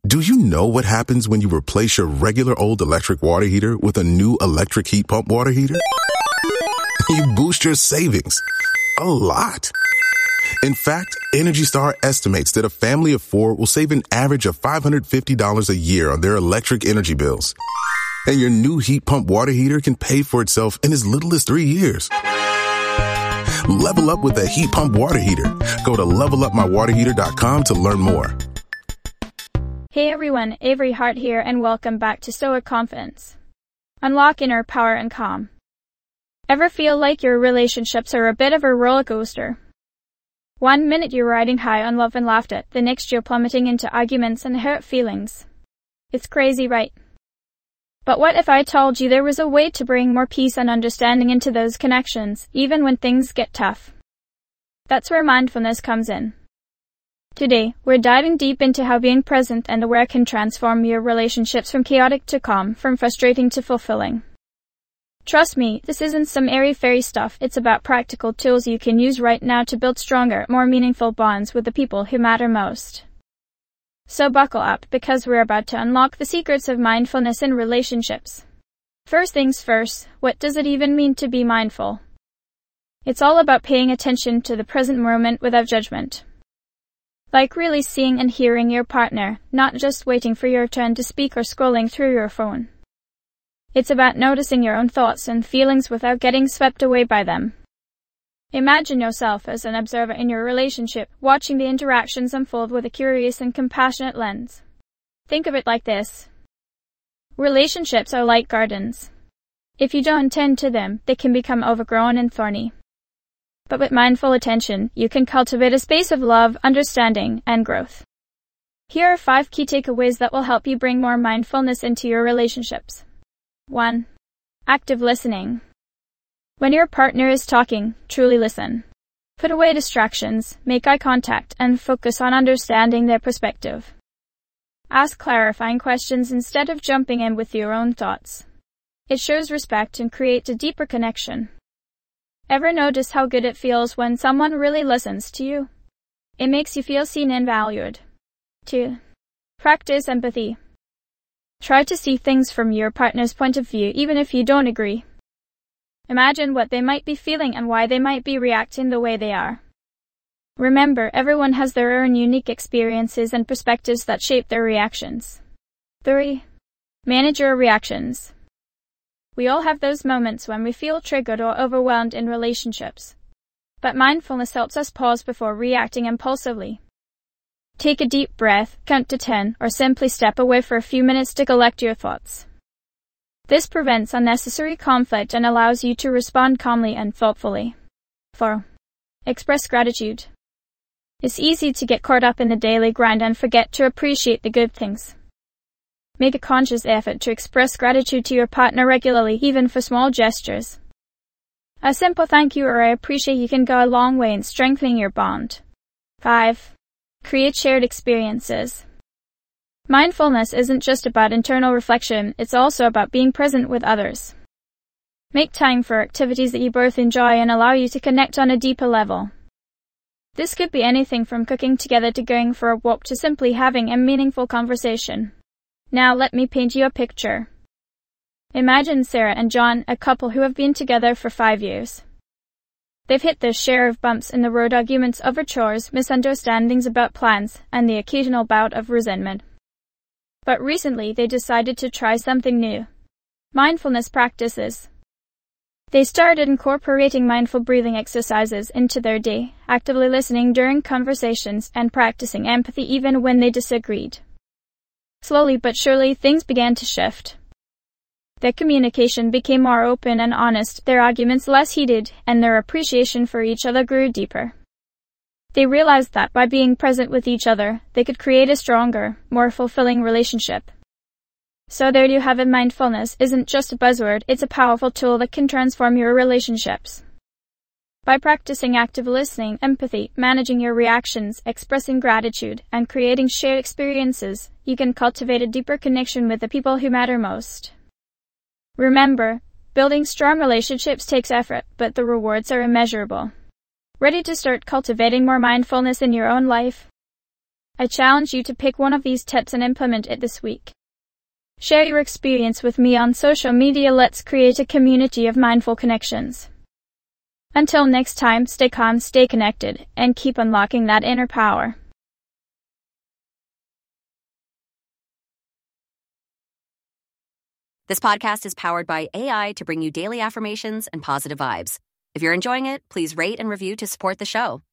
Do you know what happens when you replace your regular old electric water heater with a new electric heat pump water heater? You boost your savings a lot. In fact, Energy Star estimates that a family of 4 will save an average of $550 a year on their electric energy bills. And your new heat pump water heater can pay for itself in as little as 3 years. Level up with a heat pump water heater. Go to levelupmywaterheater.com to learn more. Hey everyone, Avery Hart here and welcome back to Stoic Confidence. Unlock inner power and calm. Ever feel like your relationships are a bit of a roller coaster? One minute you're riding high on love and laughter, the next you're plummeting into arguments and hurt feelings. It's crazy, right? But what if I told you there was a way to bring more peace and understanding into those connections, even when things get tough? That's where mindfulness comes in. Today, we're diving deep into how being present and aware can transform your relationships from chaotic to calm, from frustrating to fulfilling. Trust me, this isn't some airy-fairy stuff, it's about practical tools you can use right now to build stronger, more meaningful bonds with the people who matter most. So buckle up, because we're about to unlock the secrets of mindfulness in relationships. First things first, what does it even mean to be mindful? It's all about paying attention to the present moment without judgment. Like really seeing and hearing your partner, not just waiting for your turn to speak or scrolling through your phone. It's about noticing your own thoughts and feelings without getting swept away by them. Imagine yourself as an observer in your relationship, watching the interactions unfold with a curious and compassionate lens. Think of it like this. Relationships are like gardens. If you don't tend to them, they can become overgrown and thorny. But with mindful attention, you can cultivate a space of love, understanding, and growth. Here are 5 key takeaways that will help you bring more mindfulness into your relationships. 1. Active listening. When your partner is talking, truly listen. Put away distractions, make eye contact, and focus on understanding their perspective. Ask clarifying questions instead of jumping in with your own thoughts. It shows respect and creates a deeper connection. Ever notice how good it feels when someone really listens to you? It makes you feel seen and valued. 2. Practice empathy. Try to see things from your partner's point of view even if you don't agree. Imagine what they might be feeling and why they might be reacting the way they are. Remember, everyone has their own unique experiences and perspectives that shape their reactions. 3. Manage your reactions. We all have those moments when we feel triggered or overwhelmed in relationships. But mindfulness helps us pause before reacting impulsively. Take a deep breath, count to 10, or simply step away for a few minutes to collect your thoughts. This prevents unnecessary conflict and allows you to respond calmly and thoughtfully. 4. Express gratitude. It's easy to get caught up in the daily grind and forget to appreciate the good things. Make a conscious effort to express gratitude to your partner regularly, even for small gestures. A simple thank you or I appreciate you can go a long way in strengthening your bond. 5. Create shared experiences. Mindfulness isn't just about internal reflection, it's also about being present with others. Make time for activities that you both enjoy and allow you to connect on a deeper level. This could be anything from cooking together to going for a walk to simply having a meaningful conversation. Now let me paint you a picture. Imagine Sarah and John, a couple who have been together for 5 years. They've hit their share of bumps in the road, arguments over chores, misunderstandings about plans, and the occasional bout of resentment. But recently they decided to try something new. Mindfulness practices. They started incorporating mindful breathing exercises into their day, actively listening during conversations and practicing empathy even when they disagreed. Slowly but surely things began to shift. Their communication became more open and honest, their arguments less heated, and their appreciation for each other grew deeper. They realized that by being present with each other, they could create a stronger, more fulfilling relationship. So there you have it, mindfulness isn't just a buzzword, it's a powerful tool that can transform your relationships. By practicing active listening, empathy, managing your reactions, expressing gratitude, and creating shared experiences, you can cultivate a deeper connection with the people who matter most. Remember, building strong relationships takes effort, but the rewards are immeasurable. Ready to start cultivating more mindfulness in your own life? I challenge you to pick one of these tips and implement it this week. Share your experience with me on social media. Let's create a community of mindful connections. Until next time, stay calm, stay connected, and keep unlocking that inner power. This podcast is powered by AI to bring you daily affirmations and positive vibes. If you're enjoying it, please rate and review to support the show.